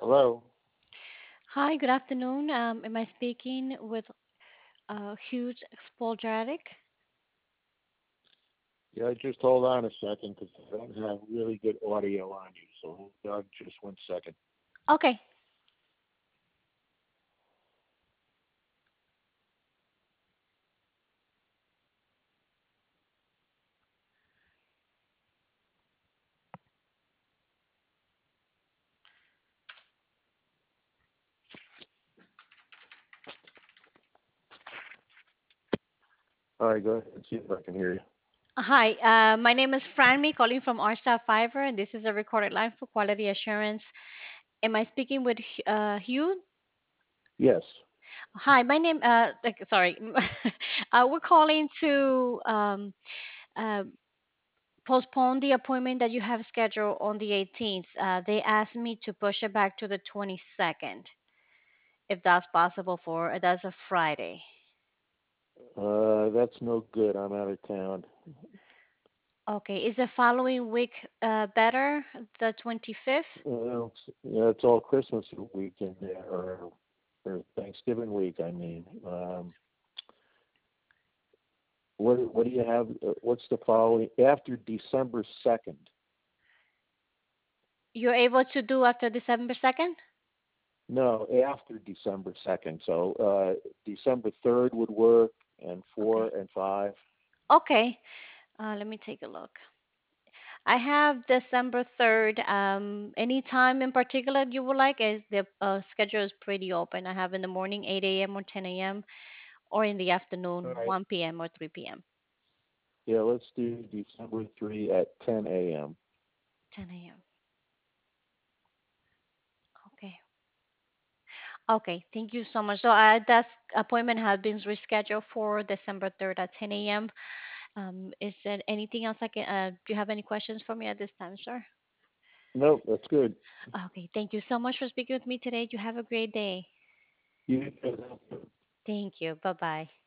Hello. Hi, good afternoon. Am I speaking with Hugh Spoljaric? Yeah, just hold on a second because I don't have really good audio on you. So hold on just 1 second. Okay. All right, go ahead and see if I can hear you. Hi, my name is Franmy, calling from R Fiverr, and this is a recorded line for quality assurance. Am I speaking with Hugh? Yes. Hi, my name. Sorry, we're calling to uh, postpone the appointment that you have scheduled on the 18th. They asked me to push it back to the 22nd, if that's possible for that's a Friday. That's no good. I'm out of town. Okay, is the following week better? The 25th? It's all Christmas weekend there, or Thanksgiving week. I mean, what do you have? What's the following after December 2nd? You're able to do after December 2nd? No, after December 2nd. So December 3rd would work, and Okay. 4 and 5. Okay. Let me take a look. I have December 3rd. Any time in particular you would like? Is the schedule is pretty open. I have in the morning 8 a.m. or 10 a.m. or in the All afternoon right. 1 p.m. or 3 p.m. Yeah, let's do December 3 at 10 a.m. 10 a.m. Okay. Okay. Thank you so much. So that appointment has been rescheduled for December 3rd at 10 a.m. Is there anything else I can, do you have any questions for me at this time, sir? Nope, that's good. Okay, thank you so much for speaking with me today. You have a great day. You Thank you. Bye bye.